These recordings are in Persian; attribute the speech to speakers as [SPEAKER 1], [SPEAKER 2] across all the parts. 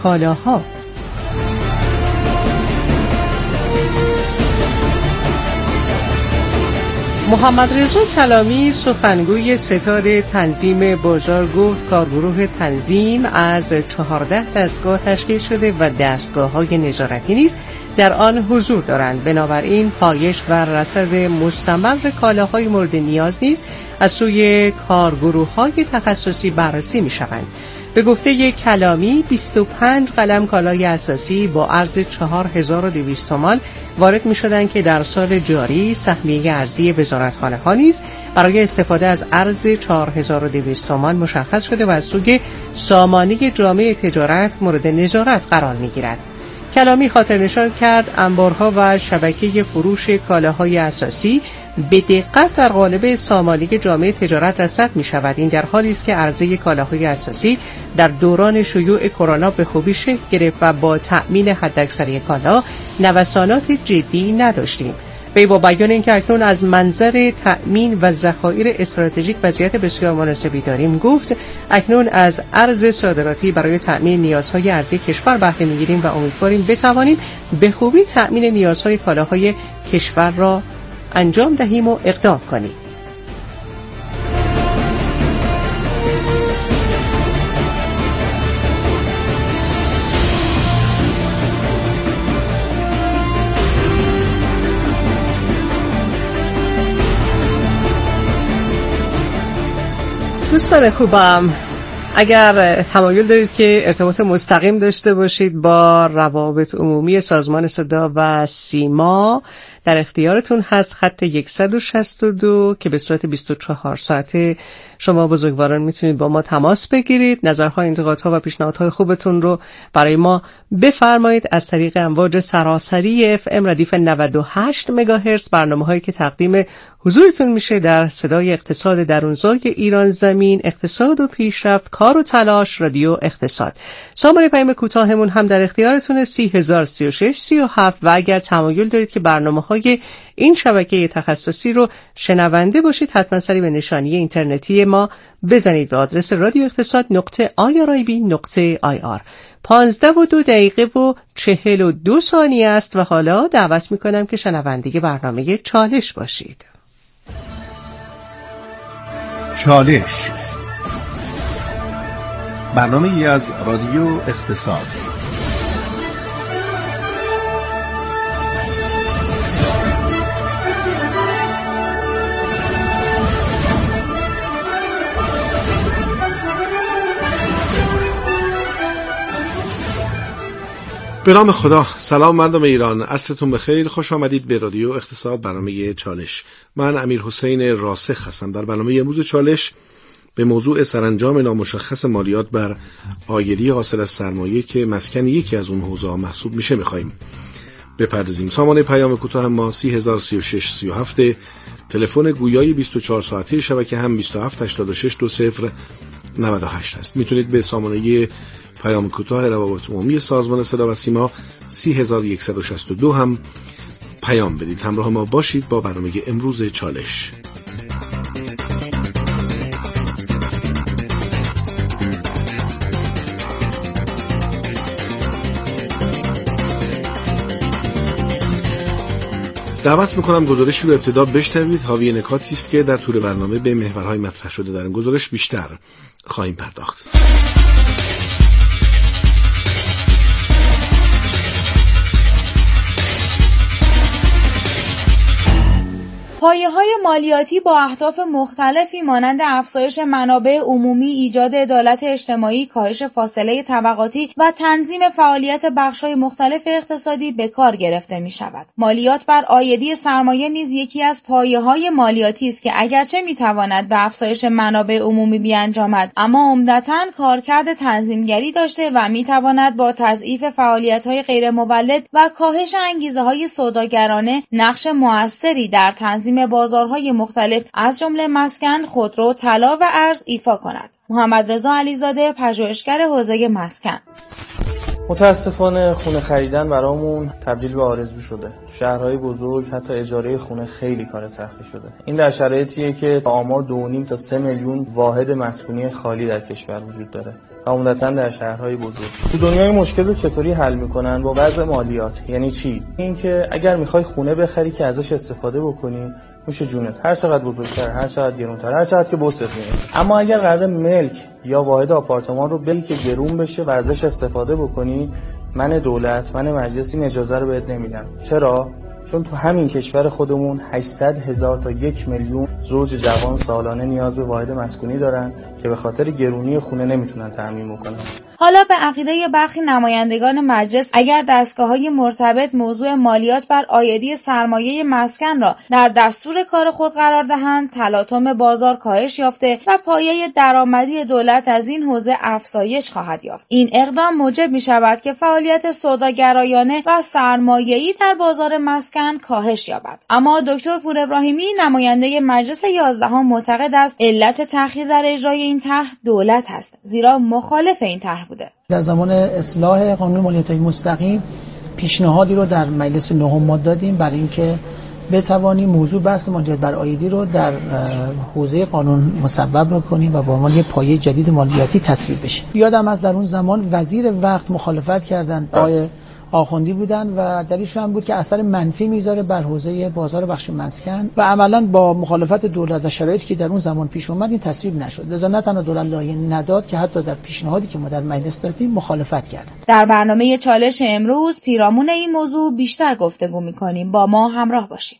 [SPEAKER 1] کالاها. محمد رضا کلامی سخنگوی ستاد تنظیم بازار گفت کارگروه تنظیم از 14 دستگاه تشکیل شده و دستگاه‌های نظارتی نیز در آن حضور دارند. بنابراین پایش و رصد مستمر کالاهای مورد نیاز نیز از سوی کارگروه‌های تخصصی بررسی می‌شوند. به گفته کلامی 25 قلم کالای اساسی با ارز 4200 تومان وارد می شدند که در سال جاری سهمیه ارزی وزارتخانه‌ها نیز برای استفاده از ارز 4200 تومان مشخص شده و از سوی سامانه جامعه تجارت مورد نظارت قرار می گیرد. کلامی خاطرنشان کرد انبارها و شبکه فروش کالاهای اساسی به دقت در قالب سامانه جامعه تجارت رصد می شود. این در حالی است که عرضه کالاهای اساسی در دوران شیوع کرونا به خوبی شکل گرفت و با تأمین حداکثری کالا نوسانات جدی نداشتیم. وی با بیان اینکه اکنون از منظر تأمین و ذخایر استراتژیک وضعیت بسیار مناسبی داریم گفت اکنون از ارز صادراتی برای تأمین نیازهای ارزی کشور بهره می‌گیریم و امیدواریم بتوانیم به خوبی تأمین نیازهای کالاهای کشور را انجام دهیم و اقدام کنیم. دوستان خوبم، اگر تمایل دارید که ارتباط مستقیم داشته باشید با روابط عمومی سازمان صدا و سیما، در اختیارتون هست خط 162 که به صورت 24 ساعته شما بزرگواران میتونید با ما تماس بگیرید. نظرها، انتقادها و پیشنهادهای خوبتون رو برای ما بفرمایید از طریق امواج سراسری FM ردیف 98 مگاهرتز. برنامه‌هایی که تقدیم حضورتون میشه در صدای اقتصاد درونزای ایران زمین، اقتصاد و پیشرفت، کار و تلاش، رادیو اقتصاد. سامانه پیام کوتاهمون هم در اختیارتونه 3036 37 و اگر تمایل دارید که برنامه‌های این شبکه تخصصی رو شنونده باشید حتما سری به نشانی اینترنتی ما بزنید به آدرس رادیو اقتصاد .irib.ir. 15:02 است و حالا دعوت میکنم که شنونده برنامه چالش باشید.
[SPEAKER 2] چالش، برنامه از رادیو اقتصاد. به نام خدا. سلام مردم ایران، عصرتون بخیر، خوش آمدید به رادیو اقتصاد، برنامه چالش. من امیر حسین راسخ هستم. در برنامه امروز چالش به موضوع سرانجام نامشخص مالیات بر عایدی حاصل از سرمایه که مسکن یکی از اون حوزه‌ها محسوب میشه میخوایم بپردازیم. سامانه پیام کوتاه ما 3036 37، تلفن گویای 24 ساعته شبکه هم 27862098 است. میتونید به سامانه پیام کوتاه روابط عمومی سازمان صدا و سیما 3162 هم پیام بدید. همراه ما باشید با برنامه امروز چالش. دعوت میکنم گزارشی رو ابتدا بشنوید. حاوی نکاتی است که در طول برنامه به محورهای مطرح شده در این گزارش بیشتر خواهیم پرداخت.
[SPEAKER 3] پایه‌های مالیاتی با اهداف مختلفی مانند افزایش منابع عمومی، ایجاد عدالت اجتماعی، کاهش فاصله طبقاتی و تنظیم فعالیت بخش‌های مختلف اقتصادی به کار گرفته می‌شود. مالیات بر عایدی سرمایه نیز یکی از پایه‌های مالیاتی است که اگرچه می‌تواند به افزایش منابع عمومی بیانجامد، اما عمدتاً کارکرد تنظیمگری داشته و می‌تواند با تضعیف فعالیت‌های غیرمولد و کاهش انگیزه‌های سوداگرانه نقش مؤثری در تنظیم بازارهای مختلف از جمله مسکن، خودرو، طلا و ارز ایفا کند. محمد رضا علیزاده، پژوهشگر حوزه مسکن.
[SPEAKER 4] متاسفانه خونه خریدن برامون تبدیل به آرزو شده. شهرهای بزرگ حتی اجاره خونه خیلی کار سختی شده. این در شرایطیه که آمار 2.5 تا 3 میلیون واحد مسکونی خالی در کشور وجود داره. عمدتاً در شهرهای بزرگ. تو دنیای مشکل رو چطوری حل میکنن؟ با وضع مالیات. یعنی چی؟ این که اگر میخوای خونه بخری که ازش استفاده بکنی، میشه جونت هر چقدر بزرگتر، هر چقدر گرونتر، هر چقدر که بوست میرسه. اما اگر قرار ملک یا واحد آپارتمان رو بگی که گرون بشه و ازش استفاده بکنی، من دولت، من مجلس این اجازه رو بهت نمیدم. چرا؟ چون تو همین کشور خودمون 800,000 تا 1 میلیون زوج جوان سالانه نیاز به واحد مسکونی دارن که به خاطر گرونی خونه نمیتونن تامین کنن.
[SPEAKER 3] حالا به عقیده برخی نمایندگان مجلس اگر دستگاه‌های مرتبط موضوع مالیات بر عایدی سرمایه مسکن را در دستور کار خود قرار دهند، تلاطم بازار کاهش یافته و پایه درآمدی دولت از این حوزه افزایش خواهد یافت. این اقدام موجب می‌شود که فعالیت سوداگرایانه و سرمایه‌ای در بازار مسکن کاهش یابد. اما دکتر پور ابراهیمی نماینده مجلس 11 معتقد است علت تأخیر در اجرای این طرح دولت است، زیرا مخالف این طرح بوده.
[SPEAKER 5] در زمان اصلاح قانون مالیات‌های مستقیم پیشنهادی رو در مجلس نهم ما دادیم برای اینکه بتوانیم موضوع بحث مالیات بر عایدی رو در حوزه قانون مصوب بکنیم و با عنوان یک پایه جدید مالیاتی تصویب بشه. یادم از در اون زمان وزیر وقت مخالفت کردن، آقای آخوندی بودن و دلیلشون هم بود که اثر منفی میذاره بر حوزه بازار بخش مسکن و عملاً با مخالفت دولت و شرایطی که در اون زمان پیش اومد این تصویب نشد. لذا نه تنها دولت لایحه نداد که حتی در پیشنهادی که ما در مجلس دادیم مخالفت کرد.
[SPEAKER 3] در برنامه چالش امروز پیرامون این موضوع بیشتر گفتگو می‌کنیم. با ما همراه باشید.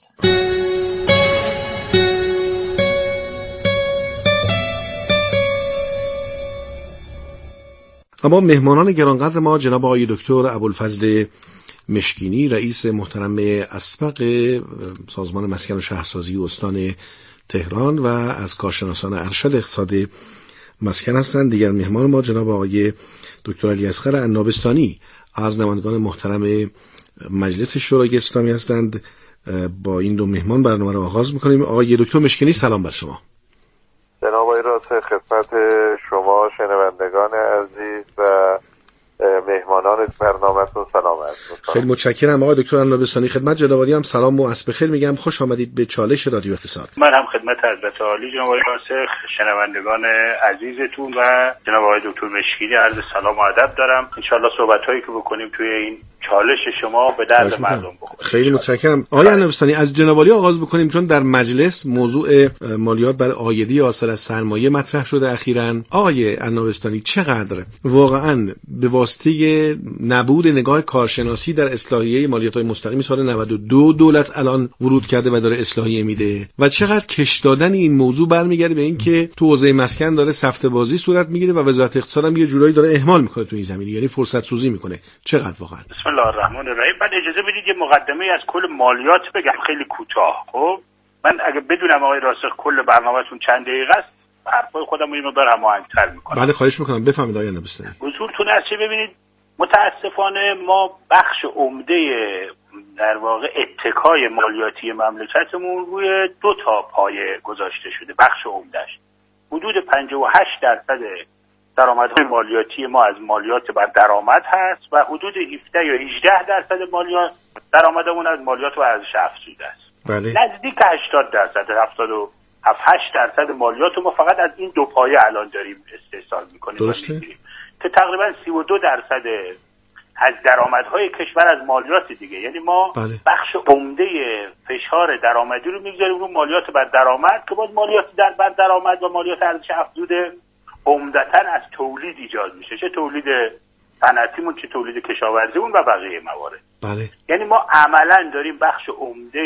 [SPEAKER 2] اما مهمانان گرانقدر ما جناب آقای دکتر ابوالفضل مشکینی، رئیس محترم اسبق سازمان مسکن و شهرسازی استان تهران و از کارشناسان ارشد اقتصاد مسکن هستند. دیگر مهمان ما جناب آقای دکتر علی اصغر عنابستانی از نمایندگان محترم مجلس شورای اسلامی هستند. با این دو مهمان برنامه رو آغاز می‌کنیم. آقای دکتر مشکینی سلام بر شما.
[SPEAKER 6] جناب آقای راسخ، خدمت شما شنوندگان عزیز و مهمانان برنامه‌تون سلام عرض می‌کنم.
[SPEAKER 2] خیلی متشکرم آقای دکتر عنابستانی. خدمت جناب عالی هم سلام و عصر بخیر میگم. خوش آمدید به چالش رادیو اقتصاد.
[SPEAKER 7] من هم خدمت حضرت عالی جناب آقای راسخ، شنوندگان عزیزتون و جناب آقای دکتر مشکینی عرض سلام و ادب دارم. ان شاءالله صحبت‌هایی که بکنیم توی این چالش شما به درد مردم بخوره.
[SPEAKER 2] خیلی متشکرم. آقای عنابستانی از جناب عالی آغاز بکنیم چون در مجلس موضوع مالیات بر عایدی حاصل از سرمایه مطرح شده اخیراً. آقای عنابستانی چقدر واقعاً به واسطه نبود نگاه کارشناسی در اصلاحیه مالیات‌های مستقیم سال 92 دولت الان ورود کرده و داره اصلاحیه میده و چقدر کش دادن این موضوع برمیگرده به این که تو حوزه مسکن داره سفته بازی صورت میگیره و وزارت اقتصاد هم یه جورایی داره اهمال میکنه تو این زمینه، یعنی فرصت سوزی میکنه. چقدر واقعا؟
[SPEAKER 7] بسم الله الرحمن الرحیم. بعد اجازه بدید یه مقدمه از کل مالیات بگم خیلی کوتاه. خب من اگه بدونم آقای راسخ کل برنامه‌تون چند دقیقه است، حرفای خودم رو یه مقدار هماهنگ‌تر می‌کنم.
[SPEAKER 2] بله خواهش می‌کنم بفهمید آقای عنابستانی.
[SPEAKER 7] حضورتون هست. ببینید متاسفانه ما بخش عمده در واقع اتکای مالیاتی مملکتمون روی دو تا پایه گذاشته شده. بخش عمدهش حدود 58% درآمدهای مالیاتی ما از مالیات بر درآمد هست و حدود 17 یا 18% مالیات درآمدمون از مالیات و ارزش افزوده است.
[SPEAKER 2] بله.
[SPEAKER 7] نزدیک 80%، 77-8% مالیات ما فقط از این دو پایه الان داریم استحصال می‌کنیم.
[SPEAKER 2] درسته.
[SPEAKER 7] که تقریبا 32% از درآمدهای کشور از مالیات دیگه. یعنی ما
[SPEAKER 2] بله.
[SPEAKER 7] بخش عمده فشار درآمدی رو می‌گذاریم رو مالیات بر درآمد که باز مالیات بر درآمد و مالیات ارزش افزوده عمدتاً از تولید ایجاد میشه، چه تولید صنعتیمون چه تولید کشاورزیمون و بقیه موارد.
[SPEAKER 2] بله.
[SPEAKER 7] یعنی ما عملاً داریم بخش عمده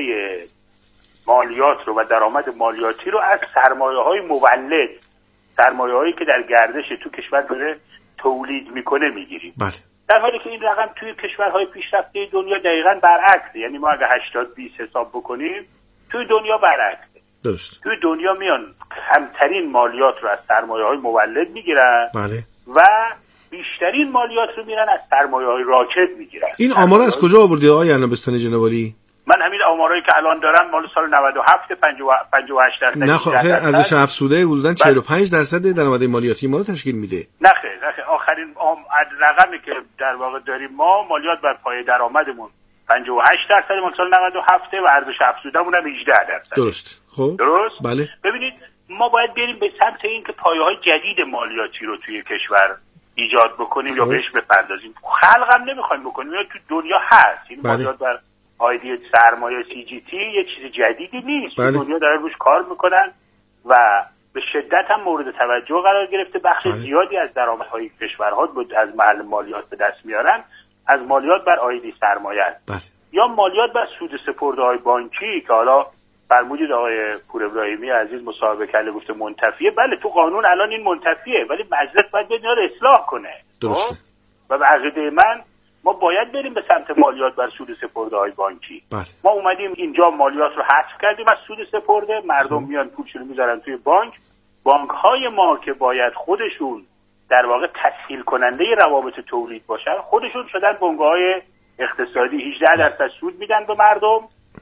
[SPEAKER 7] مالیات رو و درآمد مالیاتی رو از سرمایه‌های مولد، سرمایه‌هایی که در گردش تو کشور داره تولید میکنه میگیریم.
[SPEAKER 2] بله.
[SPEAKER 7] در حالی که این رقم توی کشورهای پیشرفته دنیا دقیقاً برعکسه. یعنی ما اگه 80-20 حساب بکنیم توی دنیا برعکسه.
[SPEAKER 2] درست.
[SPEAKER 7] توی دنیا میان کمترین مالیات رو از سرمایه‌های مولد میگیرن.
[SPEAKER 2] بله.
[SPEAKER 7] و بیشترین مالیات رو میرن از سرمایه‌های راکد میگیرن.
[SPEAKER 2] این آمار از کجا آوردید آقای عنابستانی جناب عالی؟
[SPEAKER 7] من همین آمارایی که الان دارم مال سال 97 58%.
[SPEAKER 2] نه خب ارزش افزوده حدوداً 45% درآمد مالیاتی ما رو تشکیل میده.
[SPEAKER 7] نه خیر آخرین رقمی که در واقع داریم ما مالیات بر پایه درآمدمون 58% مال سال 97 و ارزش افزوده‌مون هم 18%.
[SPEAKER 2] درست. خب
[SPEAKER 7] درست؟
[SPEAKER 2] بله.
[SPEAKER 7] ببینید ما باید بریم به سمت این که پایه‌های جدید مالیاتی رو توی کشور ایجاد بکنیم یا بهش بپردازیم. خلق هم نمی‌خوایم بکنیم، یا تو دنیا هست. این مالیات بر عایدی سرمایه CGT یه چیز جدیدی نیست. دنیا داره روش کار میکنن و به شدت هم مورد توجه قرار گرفته. بخش زیادی از درآمدهای کشورها از محل مالیات به دست میارن از مالیات بر عایدی سرمایه است. یا مالیات بر سود سپرده‌های بانکی که حالا فرمودید آقای پور ابراهیمی عزیز مصاحبه کرده گفته منتفیه. بله تو قانون الان این منتفیه، ولی مجلس باید اینا رو اصلاح کنه.
[SPEAKER 2] درسته.
[SPEAKER 7] و به عقیده من ما باید بریم به سمت مالیات بر سود سپرده‌های بانکی. ما اومدیم اینجا مالیات رو حذف کردیم از سود سپرده، مردم میان پولشون رو میذارن توی بانک‌های ما که باید خودشون در واقع تسهیل کننده روابط تولید باشن، خودشون شدن بنگاه‌های اقتصادی. 18% سود میدن به مردم،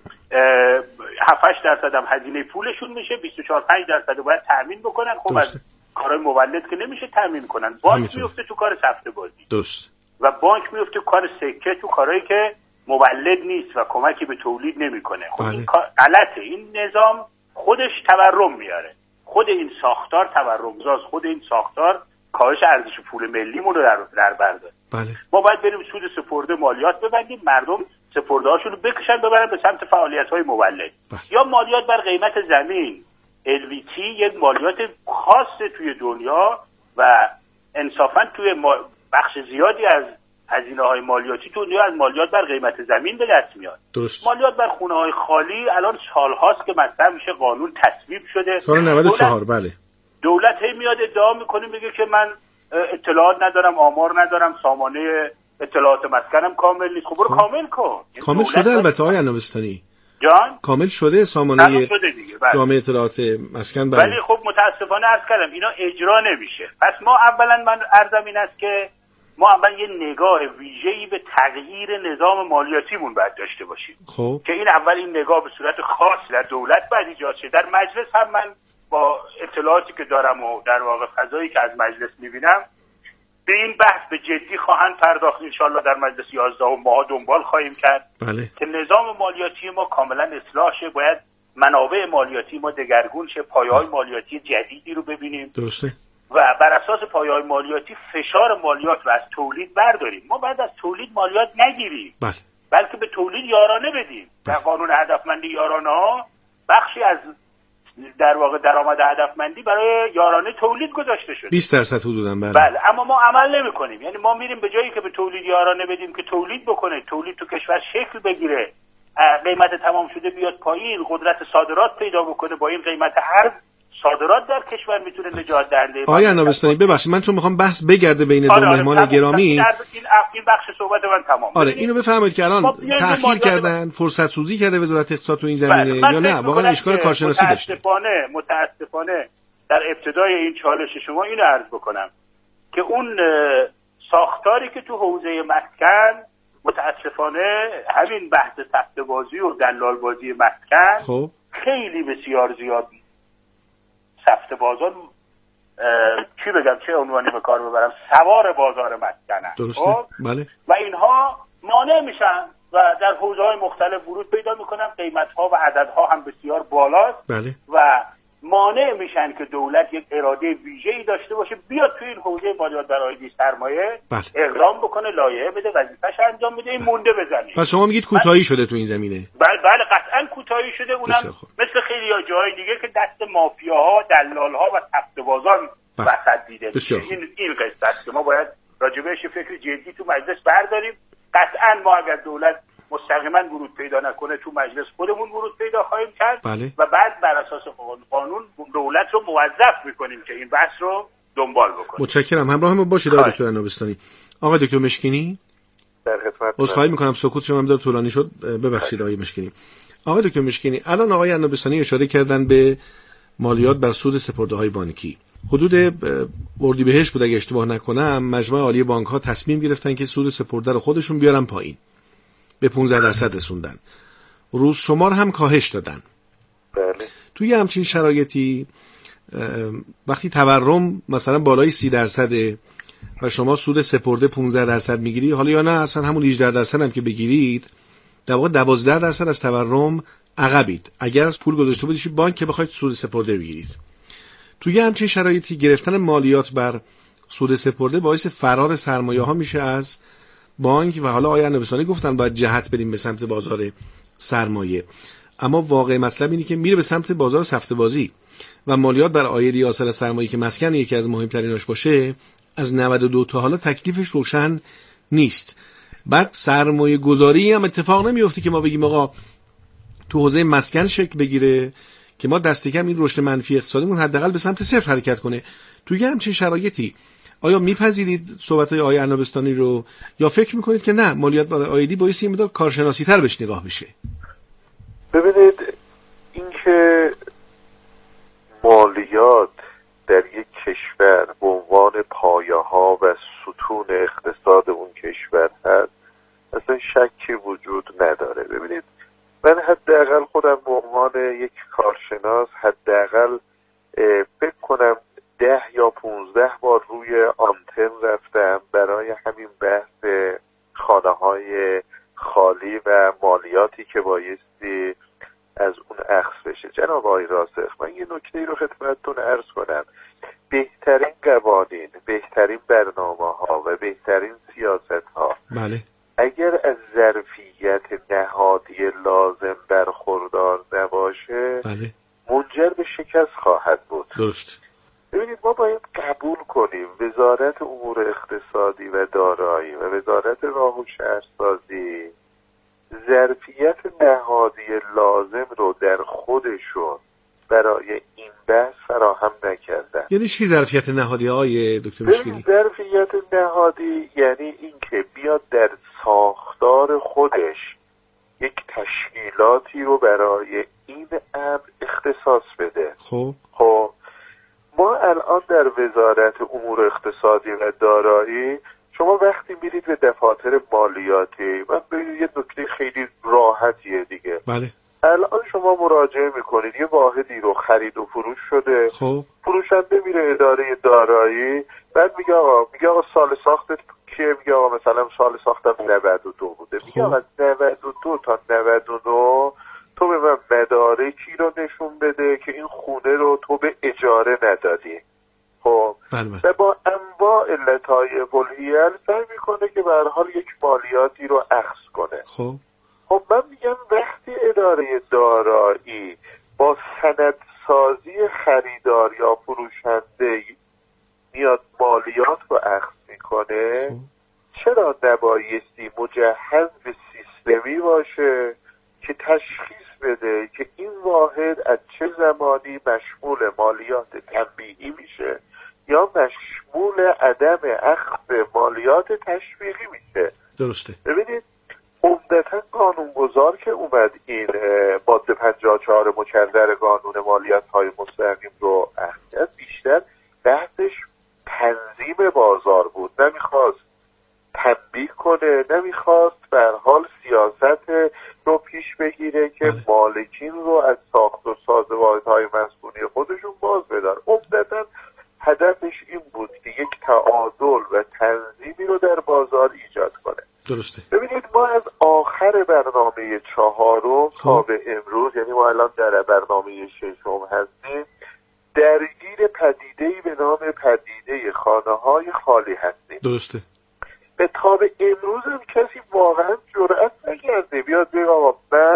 [SPEAKER 7] 7-8% هم هزینه پولشون میشه، 24-5% باید تامین بکنن. خب از کارهای مولد که نمیشه تامین کنن، بانک میفته تو کار سفته بازی.
[SPEAKER 2] درست.
[SPEAKER 7] و بانک میفته کار سکه تو کارهایی که مولد نیست و کمکی به تولید نمیکنه. خب این غلطه. این نظام خودش تورم میاره، خود این ساختار تورم‌زاست، خود این ساختار کاهش ارزش پول ملیمون رو در بر داره. ما باید بریم سود سپرده مالیات ببندیم، مردم سپرده‌هاشون رو بکشن ببرن به سمت فعالیت‌های مولد. یا مالیات بر قیمت زمین LVT یک مالیات خاصه توی دنیا و انصافاً توی بخش زیادی از هزینه‌های مالیاتی دنیا از مالیات بر قیمت زمین به دست میاد.
[SPEAKER 2] درست.
[SPEAKER 7] مالیات بر خونه‌های خالی الان سال‌هاست که مطرح میشه، قانون تصویب شده.
[SPEAKER 2] سال 94 بله.
[SPEAKER 7] دولت هی میاد ادعا میکنه میگه که من اطلاعات ندارم، آمار ندارم، سامانه اطلاعات مسکنم کامل نیست. خب برو کامل کن.
[SPEAKER 2] کامل شده البته آقای عنابستانی.
[SPEAKER 7] جان
[SPEAKER 2] کامل شده سامانه جامعه اطلاعات مسکن بله.
[SPEAKER 7] ولی خب متاسفانه عرض کردم اینا اجرا نمیشه. پس ما اولا من عرضم این است که ما اول یه نگاه ویژه‌ای به تغییر نظام مالیاتیمون باید داشته باشیم.
[SPEAKER 2] خب
[SPEAKER 7] که این اول این نگاه به صورت خاص در دولت باید ایجاد شه. در مجلس هم من با اطلاعاتی که دارم و در واقع فضایی که از مجلس میبینم به این بحث به جدی خواهند پرداخت. انشالله در مجلس 11 ماها دنبال خواهیم کرد که نظام مالیاتی ما کاملا اصلاح شه. باید منابع مالیاتی ما دگرگون شه، پایه‌های مالیاتی جدیدی رو ببینیم.
[SPEAKER 2] درسته.
[SPEAKER 7] و بر اساس پایه‌های مالیاتی فشار مالیات رو از تولید برداریم. ما باید از تولید مالیات نگیریم، بلکه به تولید یارانه بدیم. در قانون هدفمندی یارانه‌ها بخشی از در واقع درآمد هدفمندی برای یارانه تولید گذاشته شده،
[SPEAKER 2] 20% حدوداً.
[SPEAKER 7] بله اما ما عمل نمی‌کنیم. یعنی ما میریم به جایی که به تولید یارانه بدیم که تولید بکنه، تولید تو کشور شکل بگیره، قیمت تمام شده بیاد پایین، قدرت صادرات پیدا بکنه، با این قیمت ارز صادرات در کشور میتونه نجات دهنده.
[SPEAKER 2] آقای عنابستانی ببخشید من چون میخوام بحث بگرده بین دو مهمان گرامی
[SPEAKER 7] این بخش صحبت من تمام.
[SPEAKER 2] اینو بفرمایید که الان تأخیر کردن، فرصت سوزی کرده وزارت اقتصاد تو این زمینه یا نه واقعا اشکال کارشناسی داشته؟
[SPEAKER 7] متاسفانه در ابتدای این چالش شما اینو عرض بکنم که اون ساختاری که تو حوزه مسکن متاسفانه همین بحث سفته بازی و دلال بازی مسکن خیلی بسیار زیاد سفته بازار چی بگم چه عنوانی به کار ببرم، سوار بازار مسکنن.
[SPEAKER 2] درسته. بله.
[SPEAKER 7] و اینها مانع میشن و در حوزه‌های مختلف ورود پیدا میکنن، قیمت‌ها و عددها هم بسیار بالاست.
[SPEAKER 2] بله.
[SPEAKER 7] و مانع میشن که دولت یک اراده ویژه‌ای داشته باشه بیاد توی این حوزه مالیات بر عایدی سرمایه اقدام بکنه، لایحه بده، وظیفه‌اش انجام بده، این مونده بزنه.
[SPEAKER 2] پس شما میگید کوتاهی شده تو این زمینه؟
[SPEAKER 7] بله قطعاً کوتاهی شده. اونم مثل خیلی جاهای دیگه که دست مافیاها، دلال‌ها و سفته‌بازان وسط دیده میشه. این قصه است که ما باید راجع بهش فکر جدی تو مجلس برداریم. قطعاً ما اگر دولت مستقیما ورود پیدا نکنه تو مجلس خودمون ورود پیدا خواهیم کرد. و بعد بر اساس قانون دولت رو موظف میکنیم که این بحث رو دنبال بکنه.
[SPEAKER 2] متشکرم. همراه ما باشید آقای دکتر عنابستانی. آقای دکتر مشکینی
[SPEAKER 6] در خدمت.
[SPEAKER 2] عذرخواهی میکنم سکوت شما مقدار طولانی شد، ببخشید آقای مشکینی. آقای دکتر مشکینی الان آقای عنابستانی اشاره کردن به مالیات بر سود سپرده‌های بانکی. حدود اردیبهشت بود اگه اشتباه نکنم مجمع عالی بانک‌ها تصمیم گرفتن که سود سپرده رو خودشون بیارن پایین، به 15% رسوندن. روز شمار هم کاهش دادن.
[SPEAKER 6] بله.
[SPEAKER 2] توی همچین شرایطی وقتی تورم مثلا بالای 30% و شما سود سپرده 15% میگیری، حالا یا نه اصلا همون 18% هم که بگیرید، در واقع 12% از تورم عقبید اگر پول گذاشته بودید بانک که بخواید سود سپرده بگیرید. توی همچین شرایطی گرفتن مالیات بر سود سپرده باعث فرار سرمایه ها میشه از بانک و حالا آقای عنابستانی گفتن باید جهت بدیم به سمت بازار سرمایه، اما واقع مطلب اینه که میره به سمت بازار سفته بازی و مالیات بر عاید یا اصل سرمایه که مسکن یکی از مهمتریناش باشه از 92 تا حالا تکلیفش روشن نیست. بعد سرمایه گذاری هم اتفاق نمیفته که ما بگیم آقا تو حوزه مسکن شکل بگیره که ما دست کم این رشد منفی اقتصادیمون حداقل به سمت صفر حرکت کنه. توی همچین شرایطی آیا میپذیرید صحبت‌های آقای عنابستانی رو یا فکر میکنید که نه مالیات بر عایدی باعث این مقدار کارشناسی تر بهش نگاه بشه؟
[SPEAKER 6] ببینید اینکه مالیات در یک کشور به عنوان پایه‌ها و ستون اقتصاد اون کشور هست اصلا شکی وجود نداره. ببینید من حداقل خودم به عنوان یک کارشناس حداقل فکر کنم 10 یا 15 بار روی آنتن رفتم برای همین بحث خانه‌های خالی و مالیاتی که بایستی از اون اخذ بشه. جناب آقای راسخ، من یه نکته رو خدمتتون عرض کنم. بهترین قوانین، بهترین برنامه‌ها و بهترین سیاست‌ها
[SPEAKER 2] بله
[SPEAKER 6] اگر از ظرفیت نهادی لازم برخوردار نباشه
[SPEAKER 2] بله
[SPEAKER 6] منجر به شکست خواهد بود.
[SPEAKER 2] درست.
[SPEAKER 6] ببینید ما باید قبول کنیم وزارت امور اقتصادی و دارایی و وزارت راه و شهرسازی ظرفیت نهادی لازم رو در خودشون برای این بحث فراهم نکردن.
[SPEAKER 2] یعنی چی ظرفیت نهادی های دکتر مشکلی؟
[SPEAKER 6] ظرفیت نهادی یعنی اینکه بیاد در ساختار خودش یک تشکیلاتی رو برای این امر اختصاص بده. خب ما الان در وزارت امور اقتصادی و دارایی شما وقتی میرید به دفاتر مالیاتی، من ببینید یه نکته خیلی راحتیه دیگه.
[SPEAKER 2] بله.
[SPEAKER 6] الان شما مراجعه میکنید یه واحدی رو خرید و فروش شده،
[SPEAKER 2] خب
[SPEAKER 6] فروشنده میره اداره دارایی، بعد میگه آقا سال ساختت کیه؟ میگه آقا مثلا سال ساختم 92 بوده. میگه آقا 92 تا 99 تو به من مدارکی رو نشون بده که این خونه رو تو به اجاره ندادی. خب و با انواع علتهای کلیه سعی میکنه که به هر حال یک مالیاتی رو اخذ کنه. خب من میگم وقتی اداره دارایی با سندسازی خریدار یا فروشنده میاد مالیات رو اخذ میکنه، چرا نبایستی مجهز به سیستمی باشه که تشخیص بده که این واحد از چه زمانی مشمول مالیات تنبیهی میشه یا مشمول عدم اخذ مالیات تشویقی میشه.
[SPEAKER 2] درسته.
[SPEAKER 6] ببینید عمدتا قانونگذار که اومد این ماده 54 مکرر قانون مالیات های مستقیم رو اخذ کرد، بیشتر بحثش تنظیم بازار بود. نمیخواست تنبیه کنه، نمیخواست به هر حال سیاست رو پیش بگیره که مالکین رو از ساخت و ساز واحدهای مسکونی خودشون باز بدن. عمدتا هدفش این بود که یک تعادل و تنظیمی رو در بازار ایجاد کنه.
[SPEAKER 2] درسته.
[SPEAKER 6] ببینید ما از آخر برنامه 4 تا به امروز، یعنی ما الان در برنامه 6 هستیم، درگیر پدیده‌ای به نام پدیده خانه‌های خالی هستیم.
[SPEAKER 2] درسته.
[SPEAKER 6] به تا به امروز هم کسی واقعا جرئت نکرده بیاد بگه آقا من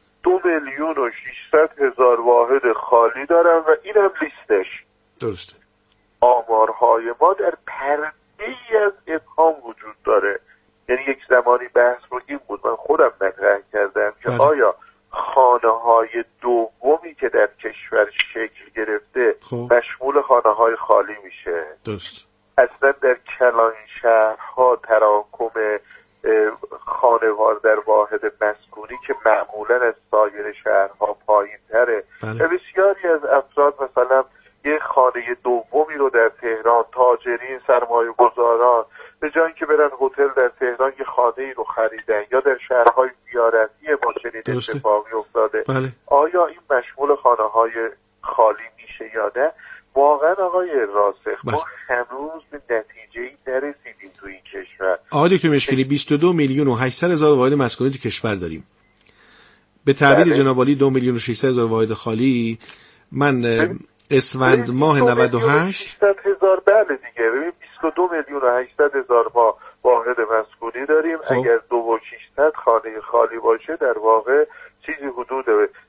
[SPEAKER 6] 2,600,000 واحد خالی دارم و اینم لیستش.
[SPEAKER 2] درسته.
[SPEAKER 6] آمارهای ما در پرده‌ای از ابهام وجود داره. یعنی یک زمانی بحث رو این بود، من خودم مطرح کردم که آیا خانه‌های دومی که در کشور شکل گرفته مشمول خانه‌های خالی میشه؟
[SPEAKER 2] درست.
[SPEAKER 6] اصلا در کلان شهرها تراکم خانوار در واحد مسکونی که معمولا از سایر شهرها پایین تره و بسیاری از افراد مثلا یه خانه دومی رو در تهران، تاجرین، سرمایه گذاران به جای که برن هتل در تهران دوستان یه خانه‌ای رو خریدن یا در شهرهای زیارتی ما چنین اتفاقی افتاده،
[SPEAKER 2] بله.
[SPEAKER 6] آیا این مشمول خانه‌های خالی میشه یا نه؟ واقعا آقای راسخ ما هنوز به نتیجه‌ای نرسیدیم تو این کشور.
[SPEAKER 2] آقای دکتر مشکلی 22,800,000 واحد مسکونی تو کشور داریم. به تعبیر جناب عالی 2,600,000 واحد خالی. من اسفند ماه 98
[SPEAKER 6] 600,000 بله دیگه، ببین 22,800,000 ما واحد مسکونی داریم. اگر 2,600 خانه خالی باشه در واقع چیزی حدود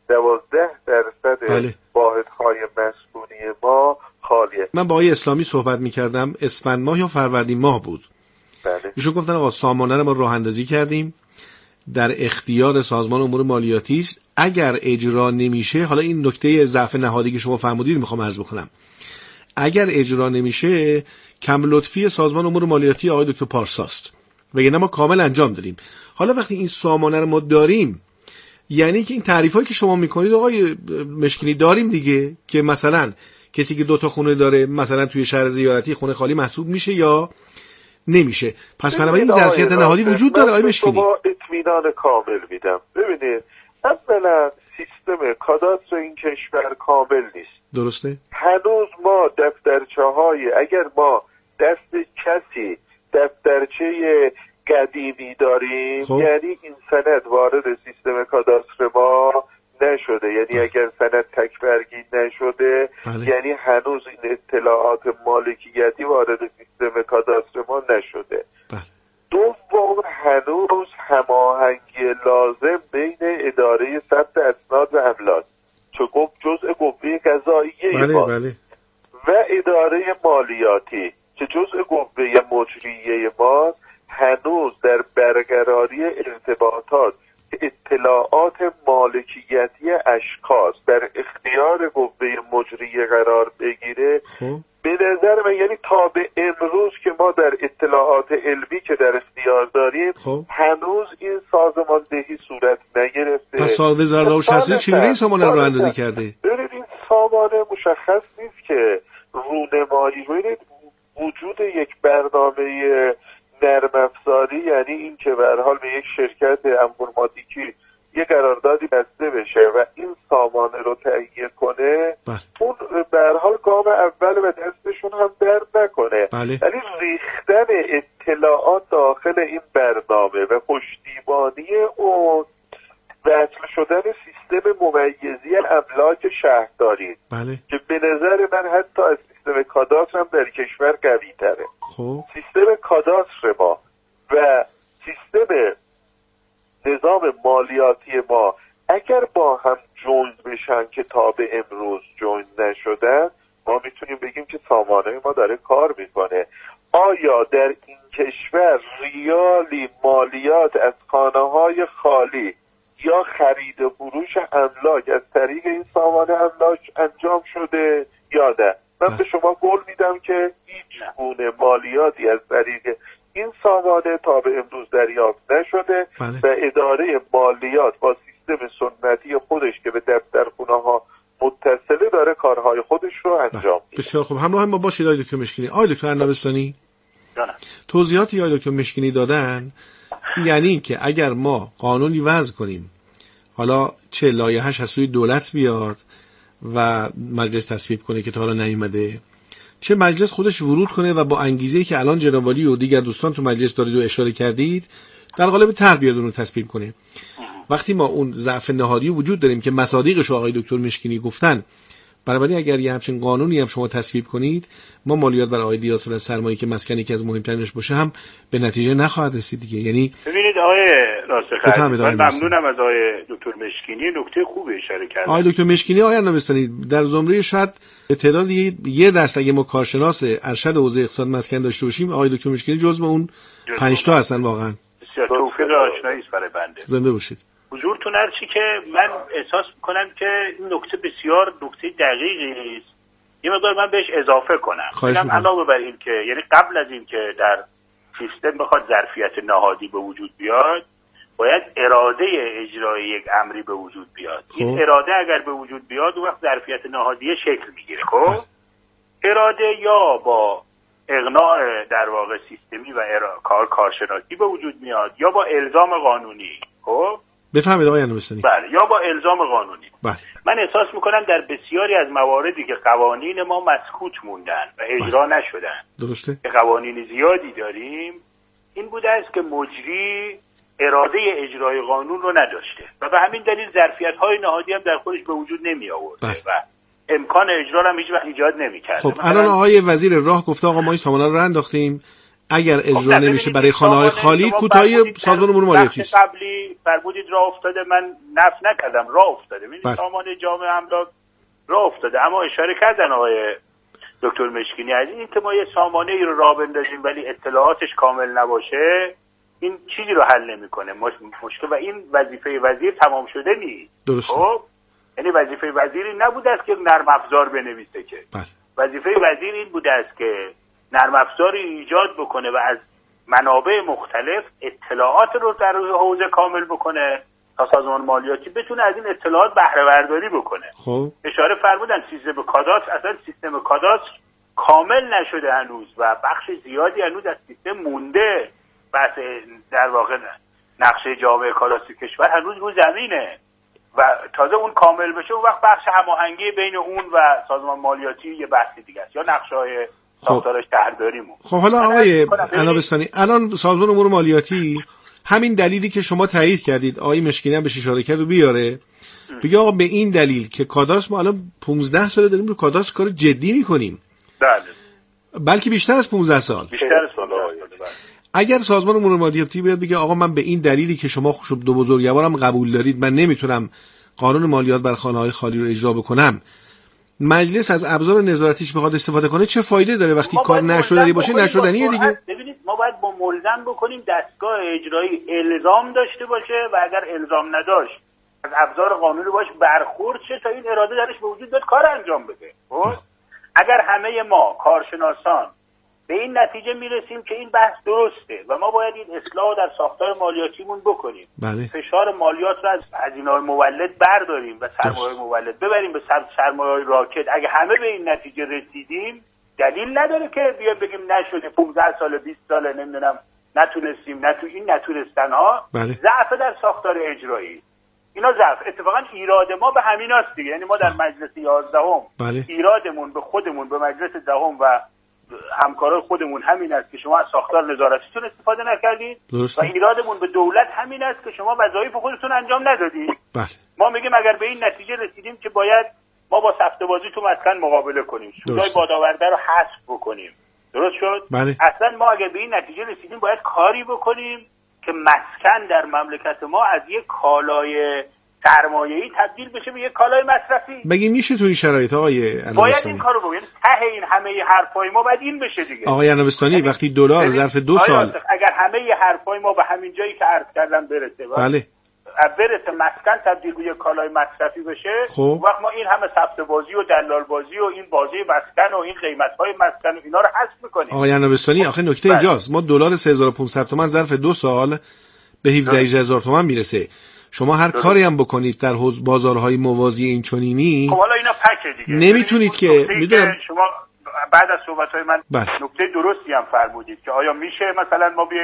[SPEAKER 6] 12%
[SPEAKER 2] بله.
[SPEAKER 6] واحدهای مسکونی ما خالیه.
[SPEAKER 2] من با آقای اسلامی صحبت می‌کردم، اسفند ماه یا فروردین ماه بود.
[SPEAKER 6] بله.
[SPEAKER 2] ایشون گفتن آقا سامانه رو ما راه اندازی کردیم، در اختیار سازمان امور مالیاتی است، اگر اجرا نمیشه، حالا این نکته ضعف نهادی که شما فرمودید میخوام عرض بکنم، اگر اجرا نمیشه کم لطفی سازمان امور مالیاتی آقای دکتر پارساست، وگرنه ما کامل انجام دادیم. حالا وقتی این سامانه رو ما داریم، یعنی که این تعریفایی که شما میکنید آقای مشکینی داریم دیگه، که مثلا کسی که 2 خونه داره مثلا توی شهر زیارتی خونه خالی محسوب میشه یا نمیشه. پس بنابراین ظرفیت نهادی وجود داره آقای مشکینی.
[SPEAKER 6] شما اطمینان کامل میدم. ببینید اولا سیستم کاداستر این کشور کامل نیست.
[SPEAKER 2] درسته؟
[SPEAKER 6] هنوز ما دفترچه‌های، اگر ما دست کسی دفترچه قدیمی داریم یعنی این سند وارد سیستم کاداستر ما نشده، یعنی اگر سند تکبرگی نشده یعنی هنوز این اطلاعات مالکیتی وارد سیستم کاداستر ما نشده. دوم هنوز هماهنگی لازم بین اداره ثبت اسناد و املاک چه جزء قوه قضاییه
[SPEAKER 2] بله.
[SPEAKER 6] و اداره مالیاتی که جزء قوه مجریه ما هنوز در برقراری ارتباطات اطلاعات مالکیتی اشخاص در اختیار قوه مجریه قرار بگیره. به نظر من یعنی تا به امروز که ما در اطلاعات علمی که در اختیار داریم هنوز این سازماندهی صورت نگرفته.
[SPEAKER 2] پس وزارت روشناسی چجوری این سامانه رو اندازی کرده؟
[SPEAKER 6] ببینید این سامانه مشخص نیست که رونمایی، ببینید وجود یک برنامه نرم افزاری یعنی این که به هر حال به یک شرکت انفرماتیکی یه قراردادی بسته بشه و این سامانه رو تهیه کنه، اون به هر حال گام اول و دستشون هم درد نکنه، ولی ریختن اطلاعات داخل این برنامه و پشتیبانی اون وصل شدن سیستم ممیزی املاک شهرداری که به نظر من حتی از سیستم کاداستر هم در کشور قوی تره. سیستم کاداستر ما و سیستم نظام مالیاتی ما اگر با هم جوین بشن که تا به امروز جوین نشدن، ما میتونیم بگیم که سامانه ما داره کار میکنه. آیا در این کشور ریالی مالیات از خانه‌های خالی یا خرید و فروش املاک از طریق این سامانه املاک انجام شده یا نه؟ من به شما قول میدم که هیچ گونه مالیاتی از طریق این سامانه تا به امروز دریافت نشده و اداره مالیات با سیستم سنتی خودش که به دفترخونه‌ها متصله داره کارهای خودش رو انجام میده.
[SPEAKER 2] بسیار خوب، همراه ما باشید آقای دکتر مشکینی. آقای دکتر ارنبستانی، توضیحاتی آقای دکتر مشکینی دادن یعنی که اگر ما قانونی وضع کنیم، حالا چه لایحه‌اش از سوی دولت بیاد و مجلس تصویب کنه که تا حالا نیومده، چه مجلس خودش ورود کنه و با انگیزه‌ای که الان جناب عالی و دیگر دوستان تو مجلس دارید و اشاره کردید در قالب طرح بیاد اون رو تصویب کنه. وقتی ما اون ضعف نهادی وجود داریم که مصادیقش آقای دکتر مشکینی گفتن، بنابراین اگر یه همچین قانونی هم شما تصویب کنید، ما مالیات برای عاید حاصل از سرمایه‌ای که مسکنی که از مهمترینش باشه هم به نتیجه نخواهد رسید دیگه. یعنی
[SPEAKER 7] ببینید آقای راسخ، من ممنونم از آقای دکتر مشکینی، نکته خوبی اشاره کردن.
[SPEAKER 2] آقای دکتر مشکینی آقای ارنبستانی در زمره شاید تعداد یه دست اگه ما کارشناس ارشد حوزه اقتصاد مسکن داشته باشیم، آقای دکتر مشکینی جزو اون 5 تا هستن. واقعا
[SPEAKER 7] بسیار توفیق آشنایی است برای بنده.
[SPEAKER 2] زنده باشید.
[SPEAKER 7] حضورتون هرچی که من احساس میکنم که این نکته بسیار نکته دقیقی است، یه مقدار من بهش اضافه کنم. علاوه بر این که یعنی قبل از این که در سیستم بخواد ظرفیت نهادی به وجود بیاد، باید اراده اجرایی یک امری به وجود بیاد. این اراده اگر به وجود بیاد، اون وقت ظرفیت نهادی شکل میگیره. خب اراده یا با اقناع در واقع سیستمی و کارشناسی به وجود میاد یا با الزام قانونی. خب
[SPEAKER 2] بفهمید آقای عنابستانی.
[SPEAKER 7] بله، یا با الزام قانونی.
[SPEAKER 2] بله.
[SPEAKER 7] من احساس میکنم در بسیاری از مواردی که قوانین ما مسکوت موندن و اجرا نشدن،
[SPEAKER 2] درسته،
[SPEAKER 7] که قوانین زیادی داریم، این بوده است که مجری اراده اجرای قانون رو نداشته و به همین دلیل ظرفیت‌های نهادی هم در خودش به وجود نمی آورد و امکان اجرا هم هیچ وقت ایجاد نمی‌کرد.
[SPEAKER 2] خب الان آقای وزیر راه گفته آقا ما این سامانه رو انداختیم، اگر اجرا نمیشه برای خانه‌های خالی کوتاهی سازمان امور مالیاتی است.
[SPEAKER 7] قبلی فرمودید راه افتاده، من نفی نکردم، راه افتاده. ببینید سامانه جامع املاک راه افتاده، اما اشاره کردن آقای دکتر مشکینی از این که ما یه سامانه ای رو راه بندازیم ولی اطلاعاتش کامل نباشه، این چیزی رو حل نمی‌کنه مشکل، و این وظیفه وزیر تمام شده نیست.
[SPEAKER 2] درسته.
[SPEAKER 7] خب یعنی وظیفه وزیری نبوده است که نرم افزار بنویسه، که وظیفه وزیر این بوده است که نرم افزاری ایجاد بکنه و از منابع مختلف اطلاعات رو در حوزه کامل بکنه تا سازمان مالیاتی بتونه از این اطلاعات بهره برداری بکنه.
[SPEAKER 2] خب
[SPEAKER 7] اشاره فرمودن سیستم کاداستر، اصلا سیستم کاداستر کامل نشده هنوز و بخش زیادی هنوز از سیستم مونده. بحث در واقع نقشه جامع کاداستر کشور هنوز رو زمینه و تازه اون کامل بشه اون وقت بخش هماهنگی بین اون و سازمان مالیاتی یه بحث دیگه است، یا نقشه‌های ساختار شهرداریمون.
[SPEAKER 2] خب حالا آقای عنابستانی، الان سازمان امور مالیاتی همین دلیلی که شما تایید کردید آقای مشکینی هم بهش اشاره کرد و بیاره، بگه آقا به این دلیل که کاداستر ما الان 15 سال داریم رو کاداستر کار جدی می‌کنیم.
[SPEAKER 7] بله.
[SPEAKER 2] بلکه بیشتر از 15 سال.
[SPEAKER 7] بیشتر از سال.
[SPEAKER 2] اگر سازمان امور مالیاتی بیاد بگه آقا من به این دلیلی که شما دو بزرگوارم قبول دارید من نمیتونم قانون مالیات بر خانه‌های خالی رو اجرا بکنم، مجلس از ابزار نظارتیش بخواد استفاده کنه، چه فایده داره وقتی کار نشدنی باشه؟ نشدنیه دیگه.
[SPEAKER 7] ببینید ما باید با ملزم بکنیم دستگاه اجرایی الزام داشته باشه و اگر الزام نداشت از ابزار قانونی باش برخورد شه تا این اراده درش به وجود بیاد کار انجام بده. اگر همه ما کارشناسان به این نتیجه میرسیم که این بحث درسته و ما باید این اصلاح در ساختار مالیاتیمون بکنیم، فشار مالیات رو از هزینه‌های مولد برداریم و سرمایه مولد ببریم به سرمایه‌های راکد، اگه همه به این نتیجه رسیدیم دلیل نداره که بیایم بگیم نشده 15 سال 20 سال نمیدونم نتونستیم. این نتونستن‌ها ضعف در ساختار اجرایی، اینا ضعف. اتفاقا ایراد ما به همیناست دیگه، یعنی ما در مجلس 11م ایرادمون به خودمون، به مجلس دهم و همکارای خودمون همین است که شما از ساختار نظارتیتون استفاده نکردید و ایرادمون به دولت همین است که شما وظایف خودتون انجام ندادید. ما میگیم اگر به این نتیجه رسیدیم که باید ما با سفته بازی تو مسکن مقابله کنیم، سودای بادآورده رو حذف بکنیم، درست شد؟ اصلا ما اگر به این نتیجه رسیدیم باید کاری بکنیم که مسکن در مملکت ما از یک کالای سرمایه‌ای تبدیل بشه به یک کالای مصرفی.
[SPEAKER 2] بگیم میشه تو این شرایط آقای عنابستانی
[SPEAKER 7] باید این کارو بکنیم. ته این همه حرفای ما باید این بشه دیگه.
[SPEAKER 2] آقای عنابستانی وقتی دلار ظرف 2 سال
[SPEAKER 7] اگر همه حرفای ما به همین جایی که عرض کردم برسه،
[SPEAKER 2] بله
[SPEAKER 7] برسه مسکن تبدیل به یک کالای مصرفی بشه، وقت ما این همه سفته بازی و دلال بازی و این بازی مسکن و این قیمت‌های مسکن و اینا رو حذف می‌کنیم.
[SPEAKER 2] آقای عنابستانی آخه نکته اینجاست، ما دلار 3500 تومان ظرف 2 سال به 17000 تومان میرسه. شما هر کاری هم بکنید در بازارهای موازی این چنینی،
[SPEAKER 7] خب حالا اینا پکه دیگه،
[SPEAKER 2] نمیتونید که میدونم
[SPEAKER 7] شما بعد از صحبت‌های من نکته درستی هم فرمودید که آیا میشه مثلا ما بیایم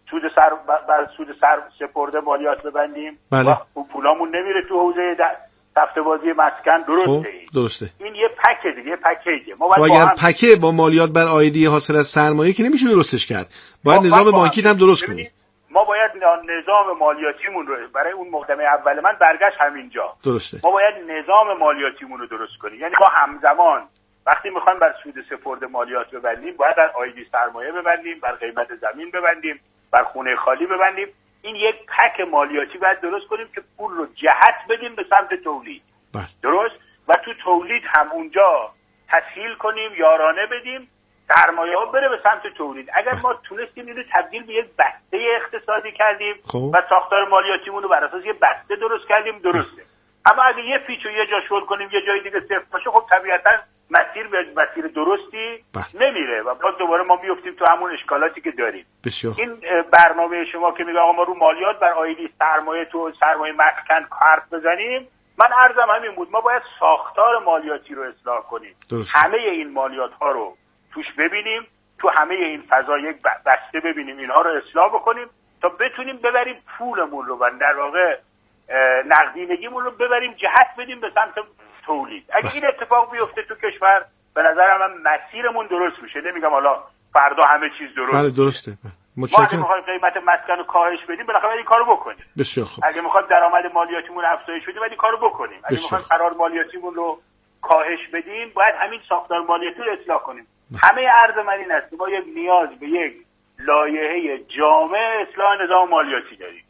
[SPEAKER 7] سود سر سپرده مالیات ببندیم و پولامون نمیره تو حوزه سفته بازی مسکن،
[SPEAKER 2] درسته.
[SPEAKER 7] این یه پکه دیگه، یه پکیجه. ما باید
[SPEAKER 2] اگر پکه با مالیات بر عایدی حاصل از سرمایه که نمیشه درستش کرد، باید نظام بانکی هم درست کنیم.
[SPEAKER 7] ما باید نظام مالیاتیمون رو برای اون مقدمه اول من برگشت همینجا.
[SPEAKER 2] درسته.
[SPEAKER 7] ما باید نظام مالیاتیمون رو درست کنیم، یعنی ما همزمان وقتی میخوایم بر سود سپرده مالیات ببندیم باید بر عایدی سرمایه ببندیم، بر قیمت زمین ببندیم، بر خونه خالی ببندیم. این یک پک مالیاتی باید درست کنیم که پول رو جهت بدیم به سمت تولید. درست؟ و تو تولید هم اونجا تسهیل کنیم، یارانه بدیم، سرمایه ها بره به سمت تولید. اگر ما تونستیم اینو تبدیل به یک بسته اقتصادی کردیم و ساختار مالیاتیمون رو بر اساس یه بسته درست کردیم، درسته. اما اگه یه پیچو یه جا شل کنیم یه جای دیگه صفر باشه، خب طبیعتا مسیر درستی نمیره و باز دوباره ما میافتیم تو همون اشکالاتی که داریم. این برنامه شما که میگه آقا ما رو مالیات بر عایدی سرمایه تو سرمایه مسکن حرف بزنیم، من عرضم همین بود، ما باید ساختار مالیاتی رو اصلاح کنیم. همه این مالیات ها رو توش ببینیم، تو همه این فضا یک بسته ببینیم، اینها رو اصلاح بکنیم تا بتونیم ببریم پولمون رو و در واقع نقدینگیمون رو ببریم جهت بدیم به سمت تولید. اگه این اتفاق بیفته تو کشور به نظر من مسیرمون درست میشه. نمیگم حالا فردا همه چیز درست.
[SPEAKER 2] بله درسته.
[SPEAKER 7] ما اگه میخوایم قیمت مسکن رو کاهش بدیم بالاخره این کارو بکنیم.
[SPEAKER 2] بسیار خوب.
[SPEAKER 7] اگه میخوایم درآمد مالیاتیمون افزایش بدیم باید این کارو بکنیم. اگه میخوایم قرار مالیاتیمون رو کاهش بدیم باید همین ساختار مالیاتی رو اصلاح کنیم. همه عرض من این است ما یک نیاز به یک لایحه جامع اصلاح نظام مالیاتی داریم.